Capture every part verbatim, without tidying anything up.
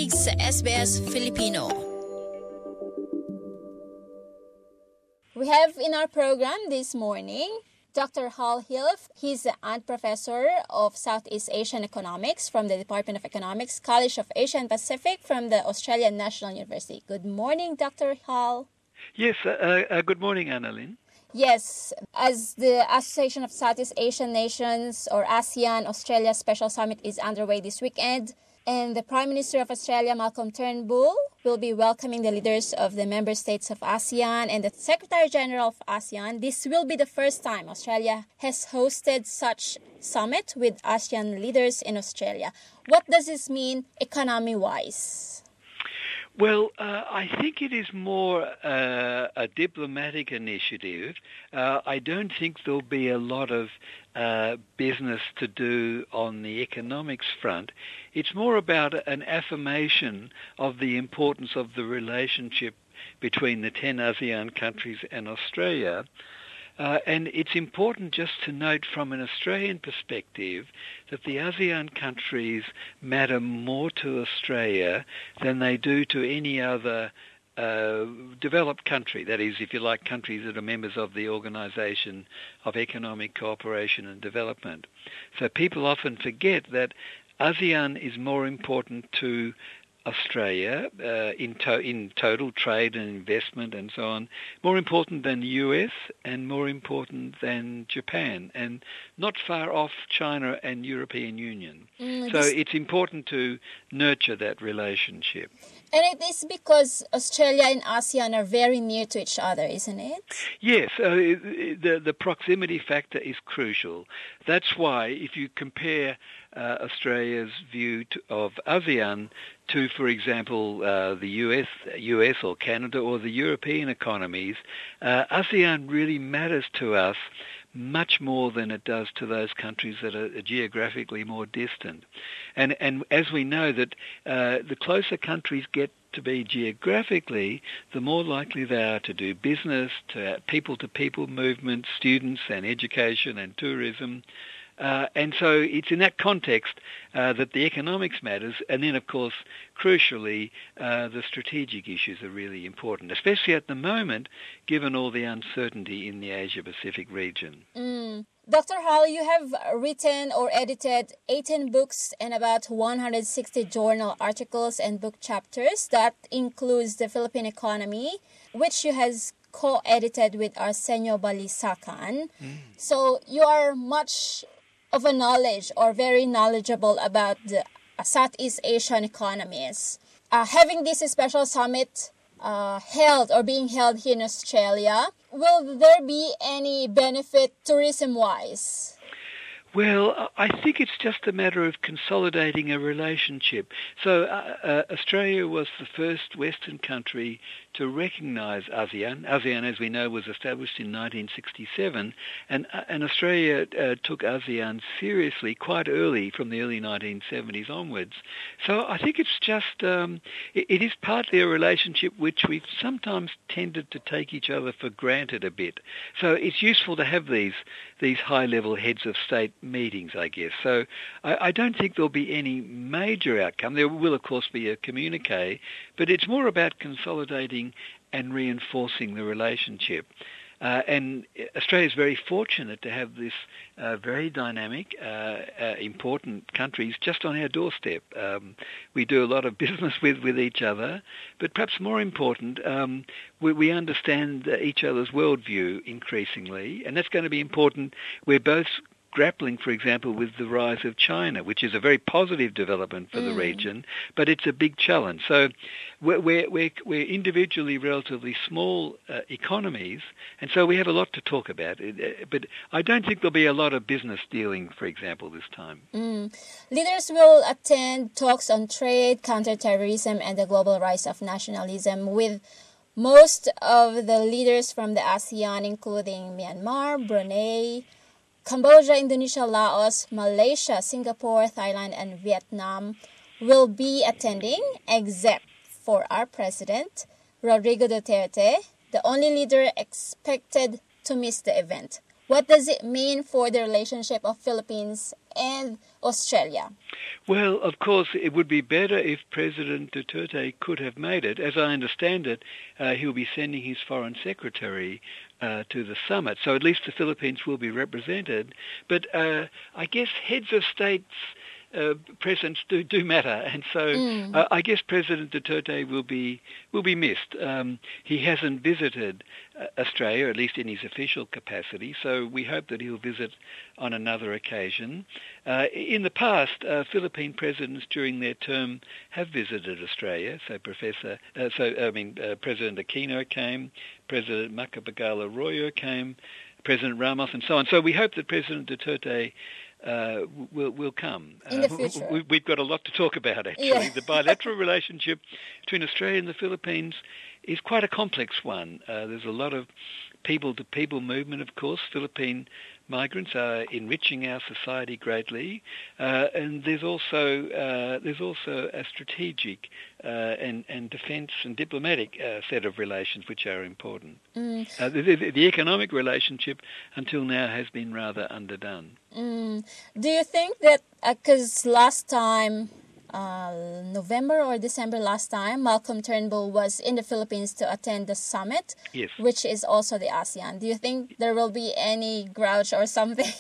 nakikinig sa S B S Filipino. We have in our program this morning Doctor Hal Hilf. He's the Ant Professor of Southeast Asian Economics from the Department of Economics, College of Asia and Pacific from the Australian National University. Good morning, Doctor Hal. Yes, uh, uh, good morning, Annalyn. Yes, as the Association of Southeast Asian Nations, or ASEAN, Australia Special Summit is underway this weekend, and the Prime Minister of Australia, Malcolm Turnbull, will be welcoming the leaders of the member states of ASEAN and the Secretary General of ASEAN. This will be the first time Australia has hosted such summit with ASEAN leaders in Australia. What does this mean economy-wise? Well, uh, I think it is more uh, a diplomatic initiative. Uh, I don't think there'll be a lot of uh, business to do on the economics front. It's more about an affirmation of the importance of the relationship between the ten ASEAN countries and Australia. Uh, and it's important just to note from an Australian perspective that the ASEAN countries matter more to Australia than they do to any other uh, developed country. That is, if you like, countries that are members of the Organisation of Economic Cooperation and Development. So people often forget that ASEAN is more important to Australia uh, in, to- in total trade and investment and so on, more important than the U S and more important than Japan, and not far off China and European Union. Mm, so it's important to nurture that relationship. And it is because Australia and ASEAN are very near to each other, isn't it? Yes, uh, the, the proximity factor is crucial. That's why if you compare uh, Australia's view to, of ASEAN to, for example, uh, the U S, U S or Canada or the European economies, uh, ASEAN really matters to us much more than it does to those countries that are geographically more distant. And and as we know that uh, the closer countries get to be geographically, the more likely they are to do business, to people-to-people movement, students and education and tourism. Uh, and so it's in that context uh, that the economics matters, and then, of course, crucially, uh, the strategic issues are really important, especially at the moment, given all the uncertainty in the Asia-Pacific region. Mm. Doctor Hal, you have written or edited eighteen books and about one hundred sixty journal articles and book chapters. That includes the Philippine economy, which you has co-edited with Arsenio Balisacan. Mm. So you are much of a knowledge or very knowledgeable about the uh, Southeast Asian economies. Uh, having this special summit uh, held or being held here in Australia, will there be any benefit tourism-wise? Well, I think it's just a matter of consolidating a relationship. So uh, uh, Australia was the first Western country to recognise ASEAN. ASEAN, as we know, was established in nineteen sixty-seven, and, uh, and Australia uh, took ASEAN seriously quite early, from the early nineteen seventies onwards. So I think it's just, um, it, it is partly a relationship which we've sometimes tended to take each other for granted a bit. So it's useful to have these, these high-level heads of state meetings, I guess. So I, I don't think there'll be any major outcome. There will, of course, be a communique, but it's more about consolidating and reinforcing the relationship. Uh, and Australia is very fortunate to have this uh, very dynamic, uh, uh, important countries just on our doorstep. Um, we do a lot of business with, with each other, but perhaps more important, um, we, we understand each other's worldview increasingly, and that's going to be important. We're both grappling, for example, with the rise of China, which is a very positive development for mm. the region, but it's a big challenge. So we're, we're, we're, we're individually relatively small uh, economies, and so we have a lot to talk about. But I don't think there'll be a lot of business dealing, for example, this time. Mm. Leaders will attend talks on trade, counterterrorism, and the global rise of nationalism with most of the leaders from the ASEAN, including Myanmar, Brunei, Cambodia, Indonesia, Laos, Malaysia, Singapore, Thailand, and Vietnam will be attending, except for our president, Rodrigo Duterte, the only leader expected to miss the event. What does it mean for the relationship of Philippines and Australia? Well, of course, it would be better if President Duterte could have made it. As I understand it, uh, he'll be sending his foreign secretary uh, to the summit, so at least the Philippines will be represented. But uh, I guess heads of states Uh, presidents do, do matter, and so Mm. uh, I guess President Duterte will be will be missed. Um, he hasn't visited uh, Australia, at least in his official capacity, so we hope that he'll visit on another occasion. Uh, in the past, uh, Philippine presidents during their term have visited Australia. So Professor, uh, so I mean uh, President Aquino came, President Macapagal Arroyo came, President Ramos, and so on. So we hope that President Duterte Uh, will will come. In the future. Uh, we, we've got a lot to talk about, actually. Yeah. The bilateral relationship between Australia and the Philippines is quite a complex one. Uh, there's a lot of people-to-people movement, of course. Philippine migrants are enriching our society greatly, uh, and there's also uh, there's also a strategic uh, and and defence and diplomatic uh, set of relations which are important. Mm. Uh, the, the, the economic relationship until now has been rather underdone. Mm. Do you think that, because uh, last time, uh, November or December last time, Malcolm Turnbull was in the Philippines to attend the summit, Yes. which is also the ASEAN. Do you think there will be any grouch or something?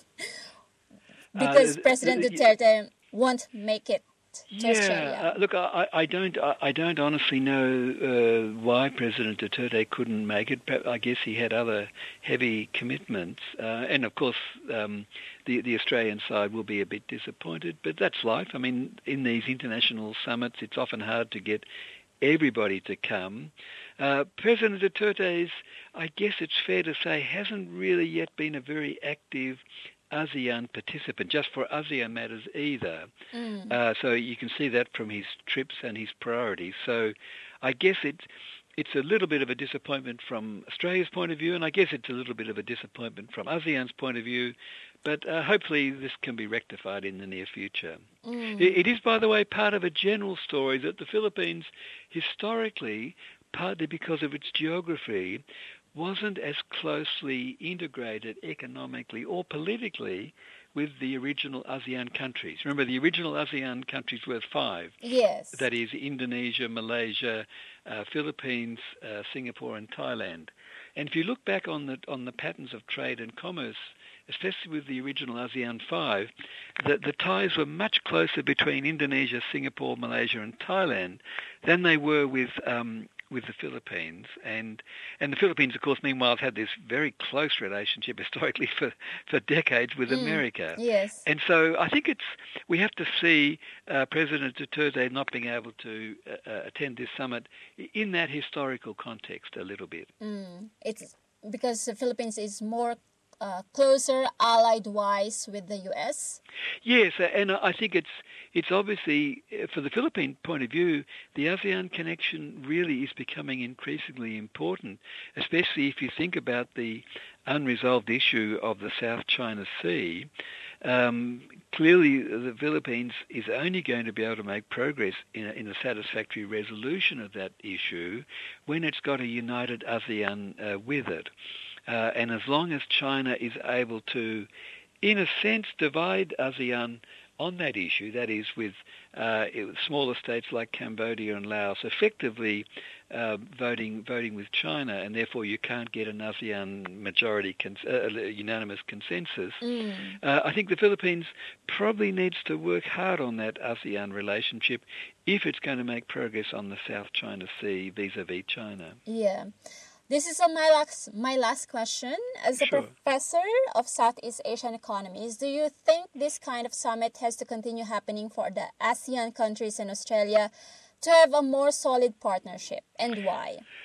Because Uh, President Duterte won't make it to Yeah, Australia. uh, look, I, I don't, I, I don't honestly know uh, why President Duterte couldn't make it. But I guess he had other heavy commitments, uh, and of course, um, the the Australian side will be a bit disappointed. But that's life. I mean, in these international summits, it's often hard to get everybody to come. Uh, President Duterte's, I guess it's fair to say, hasn't really yet been a very active ASEAN participant, just for ASEAN matters either. Mm. Uh, so you can see that from his trips and his priorities. So I guess it's, it's a little bit of a disappointment from Australia's point of view, and I guess it's a little bit of a disappointment from ASEAN's point of view, but uh, hopefully this can be rectified in the near future. Mm. It, it is, by the way, part of a general story that the Philippines, historically, partly because of its geography, wasn't as closely integrated economically or politically with the original ASEAN countries. Remember, the original ASEAN countries were five. Yes. That is Indonesia, Malaysia, uh, Philippines, uh, Singapore, and Thailand. And if you look back on the on the patterns of trade and commerce, especially with the original ASEAN five, the, the ties were much closer between Indonesia, Singapore, Malaysia, and Thailand than they were with um, with the Philippines. And and the Philippines, of course, meanwhile, have had this very close relationship historically for, for decades with Mm. America. Yes. And so I think it's we have to see uh, President Duterte not being able to uh, uh, attend this summit in that historical context a little bit. Mm. It's because the Philippines is more uh, closer allied-wise with the U S. Yes, and I think it's it's obviously, for the Philippine point of view, the ASEAN connection really is becoming increasingly important, especially if you think about the unresolved issue of the South China Sea. Um, clearly, the Philippines is only going to be able to make progress in a, in a satisfactory resolution of that issue when it's got a united ASEAN uh, with it. Uh, and as long as China is able to, in a sense, divide ASEAN on that issue, that is with uh, smaller states like Cambodia and Laos effectively uh, voting voting with China, and therefore you can't get an ASEAN majority cons- uh, unanimous consensus. Mm. Uh, I think the Philippines probably needs to work hard on that ASEAN relationship if it's going to make progress on the South China Sea vis-a-vis China. Yeah. This is uh, my last my last question. As a Sure. professor of Southeast Asian economies, do you think this kind of summit has to continue happening for the ASEAN countries and Australia to have a more solid partnership, and why?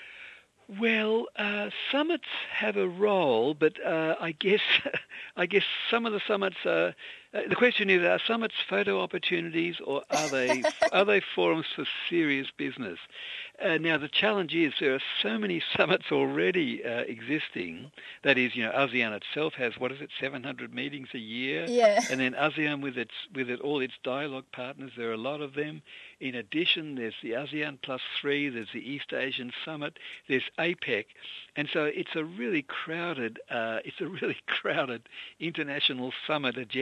Well, uh, summits have a role, but uh, I guess I guess some of the summits are. Uh, the question is: are summits photo opportunities, or are they are they forums for serious business? Uh, now, the challenge is there are so many summits already uh, existing. That is, you know, ASEAN itself has, what is it, seven hundred meetings a year? Yeah. And then ASEAN with its with it, all its dialogue partners, there are a lot of them. In addition, there's the ASEAN Plus Three, there's the East Asian Summit, there's APEC, and so it's a really crowded, uh, it's a really crowded international summit agenda.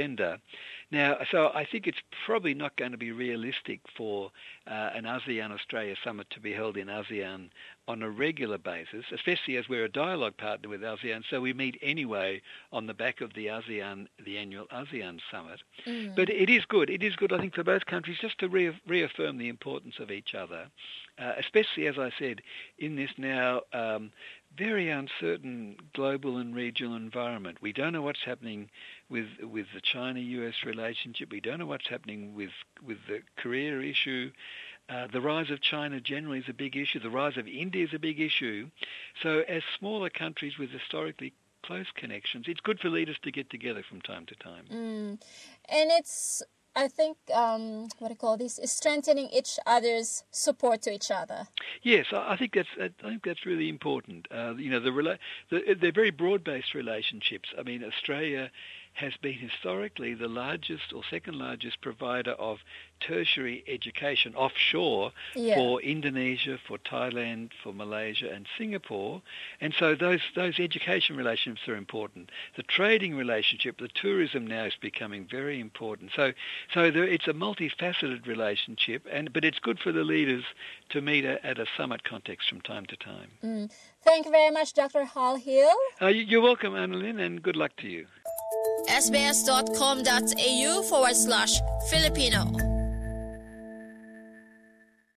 Now, so I think it's probably not going to be realistic for uh, an ASEAN-Australia summit to be held in ASEAN on a regular basis, especially as we're a dialogue partner with ASEAN, so we meet anyway on the back of the ASEAN, the annual ASEAN summit. Mm. But it is good. It is good, I think, for both countries just to re- reaffirm the importance of each other, uh, especially, as I said, in this now um, very uncertain global and regional environment. We don't know what's happening with with the China-U S relationship. We don't know what's happening with, with the Korea issue. Uh, the rise of China generally is a big issue. The rise of India is a big issue. So as smaller countries with historically close connections, it's good for leaders to get together from time to time. Mm. And it's, I think, um, what do you call this, is strengthening each other's support to each other. Yes, I think that's I think that's really important. Uh, you know, the, rela- the they're very broad-based relationships. I mean, Australia has been historically the largest or second largest provider of tertiary education offshore yeah. for Indonesia, for Thailand, for Malaysia and Singapore. And so those those education relationships are important. The trading relationship, the tourism now is becoming very important. So so there, it's a multifaceted relationship, and but it's good for the leaders to meet a, at a summit context from time to time. Mm. Thank you very much, Doctor Hal Hill. Uh, you're welcome, Annalyn, and good luck to you. S B S dot com dot A U forward slash Filipino